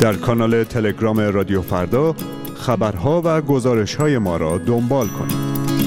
در کانال تلگرام رادیو فردا خبرها و گزارش‌های ما را دنبال کنید.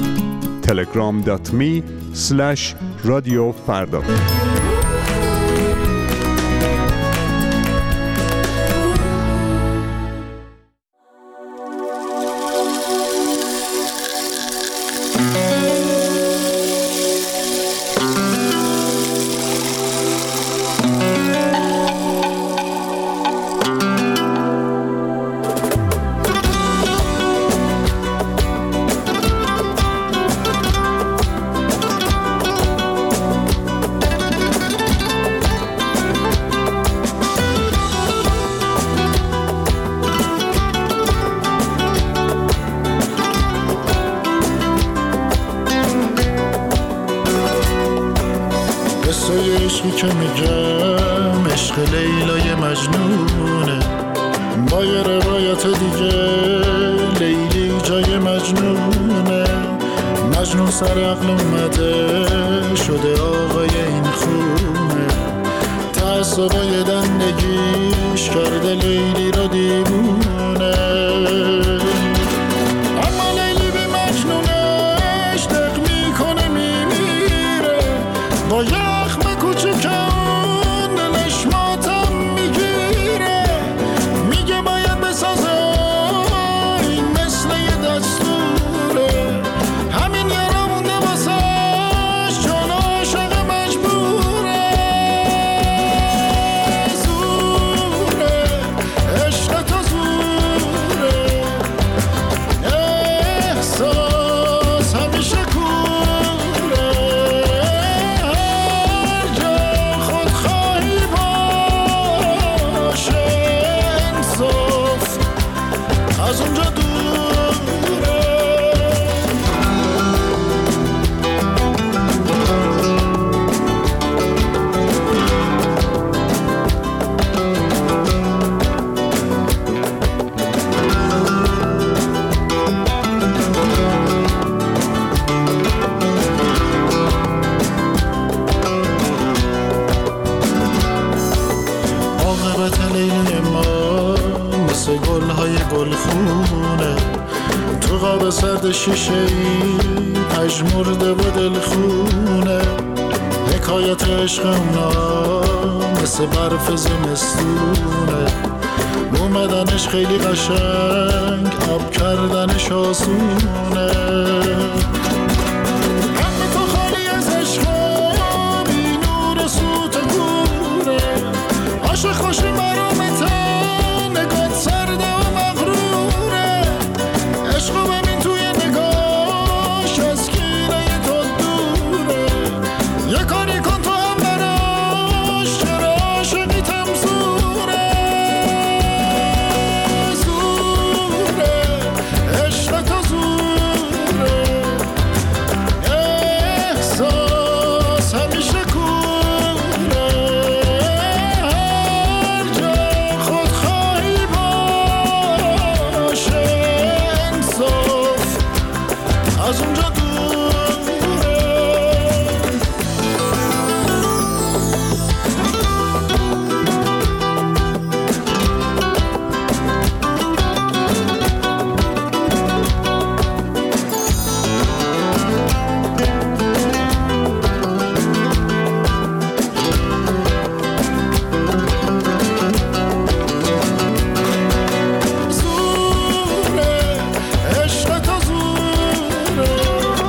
telegram.me/رادیوفردا. عشقی که میگم عشق لیلای مجنونه، با یه روایت دیگه لیلی جای مجنونه. مجنون سر عقل اومده شده آقای این خونه، تعصبای دندگیش کرده لیلی را دیوونه. اما لیلی به مجنونش دق میکنه میمیره، با یخم کوچکان دلش ماتم میگیره. میگه باید بسازه این مثل یه دستوره، همین یارا مونده واسش چون عاشق مجبوره. زوره عشق تو زوره، احساس همیشه کوره. هر جا خودخواهی باشه انصاف از اونجا دوره. عاقبت لیلی ما مثل گلهای گلخونه، تو قاب سرد شیشه‌ای پژمرده و دلخونه. حکایت عشق اونا مثل برف زمستونه، اومدنش خیلی قشنگ آب کردنش آسونه. قلب تو خالی از عشق بی نور و سوت و کوره، عاشق خوشی مرامتن نگات سرده و مغروره. عشقو ببین توی نگاش از کینه تو دوره، یه کاری کن تو هم براش چرا عاشقیتم زوره. زوره عشق تو زوره، احساس همیشه کوره. هر جا خودخواهی باشه انصاف از اونجا دوره. زوره عشق تو زوره،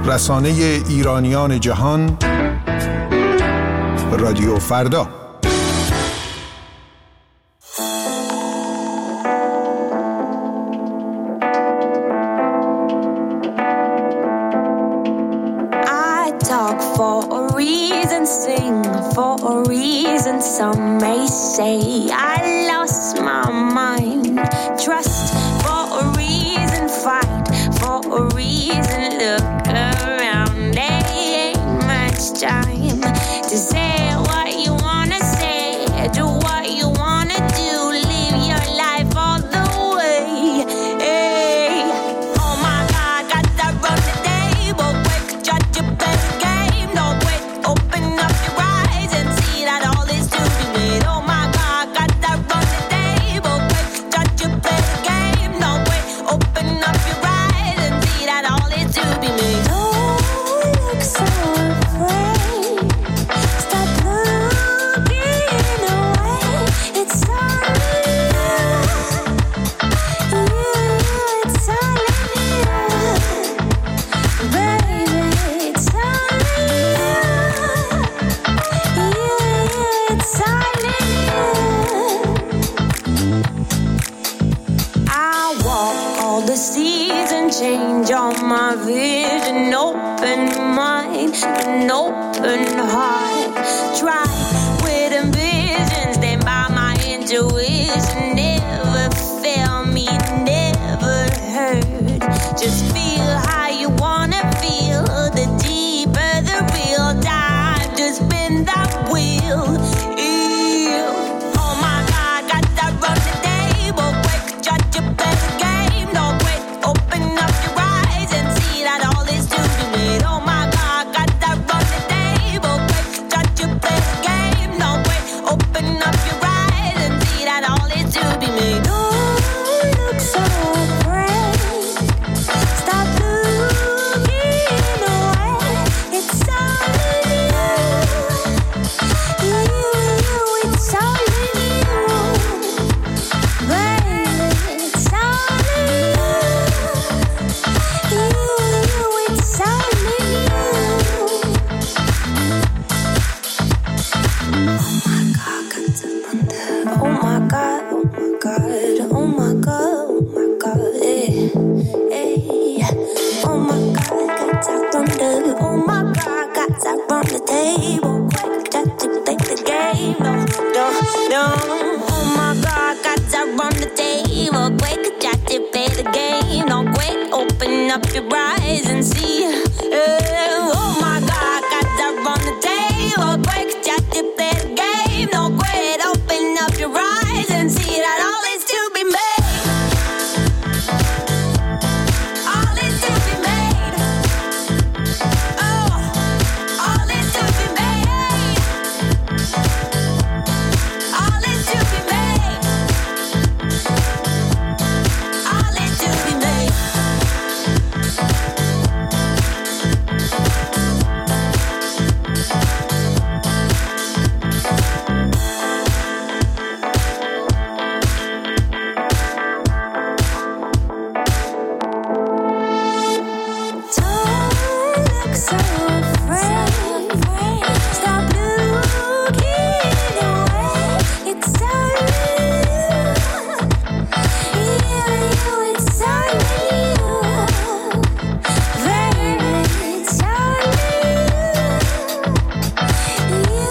رسانه ایرانیان جهان، رادیو فردا. For a reason, sing for a reason. Some may say I lost my mind. Trust for a reason, fight for a reason. Look around, there ain't much time to say what you wanna say, do what you wanna do, live your life all the way. Hey. Oh my God, got that run the table, quick, judge your best game. Don't wait, open up your eyes and see that all is to be made. Oh my God, got that run the table, quick, judge your best game. Don't wait, open up your eyes and see that all is to be made. Don't look so afraid. Stop looking away. It's all in you. It's all in you. Baby, it's all in you. It's all in you. I walk all the seas and change all my vision. Open mind, an open heart. Try with ambition, stand by my intuition. Never fail me, never hurt. Just feel how you wanna feel. The deeper the real time to spin that wheel. Ew. Oh my God, got that run the table, quick, judge your best game. Don't wait, open up your eyes and see that all is to be made. Oh my God, got that run the table, quick, judge your best game. Don't wait, open up your eyes and see that all is to be made. Don't look so afraid. Stop looking away. It's all in you. It's all in you. Baby, it's all in you. It's all in you. Oh my God, oh my God, oh my God, oh my God, hey, hey. Oh my God, got that run the, oh my God, got that run the table, quick, just to play the game, no. Oh my God, got that run the table, quick, just to play the game, no, quick, open up your eyes and see. Oh my God, got that run the table, quick, just to play the game, no, quick, open up your eyes and see that all is to be made. All is to be made. Oh, all is to be made. All is to be made. All is to be made. Don't look so afraid. Stop looking away. It's all in you. It's all in you. Baby, it's all in you.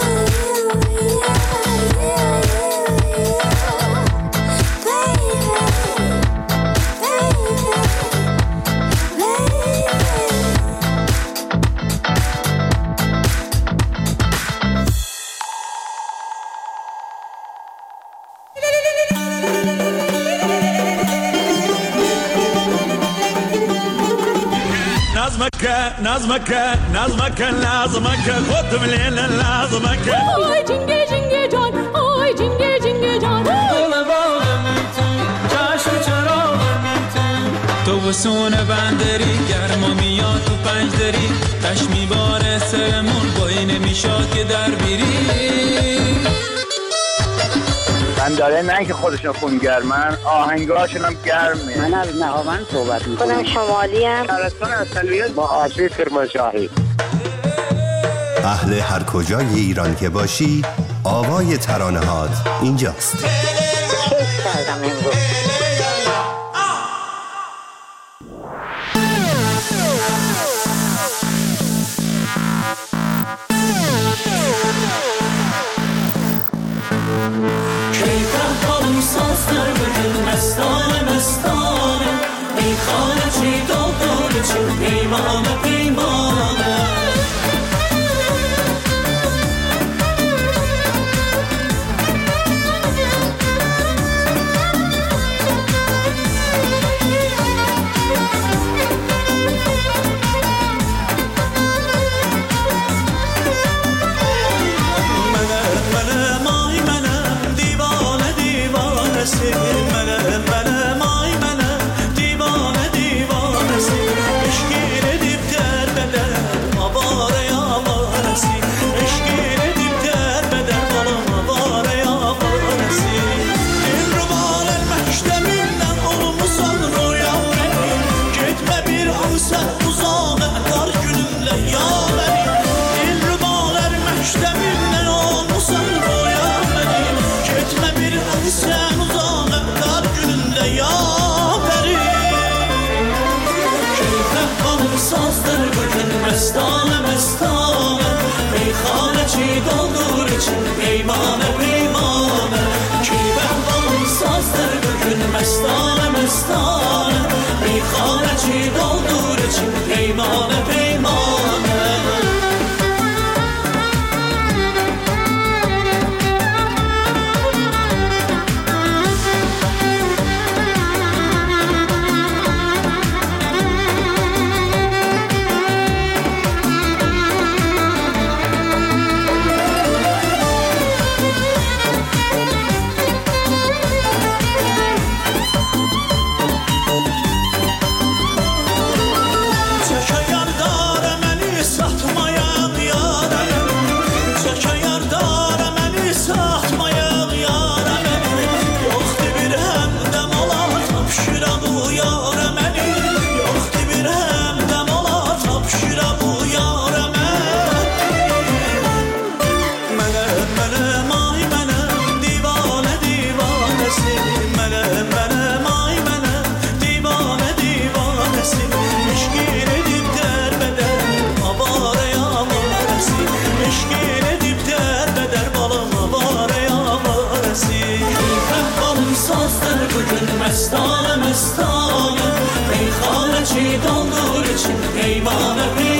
نظمك خودم لیلا لازمك آی جنگه جنگه جان آی جنگه جنگه جان دل باغم تو چشم چراغم تو بسون بندری گرما میاد تو پنجدری تش میباره سرمون بایی نمیشاد که در بیری بند داره، نه اینکه خودشون خونگرمن، آهنگاشون هم گرمه. من از نهاوند صحبت میکنم. خودم شمالی ام. شهرستان اصلیت با آشی کرمانشاهی. اهل هر کجای ایران که باشی، آوای ترانه‌هات اینجاست. کیف کردم امروز. Mestane, mestane, meyxane çi doldur için, peymane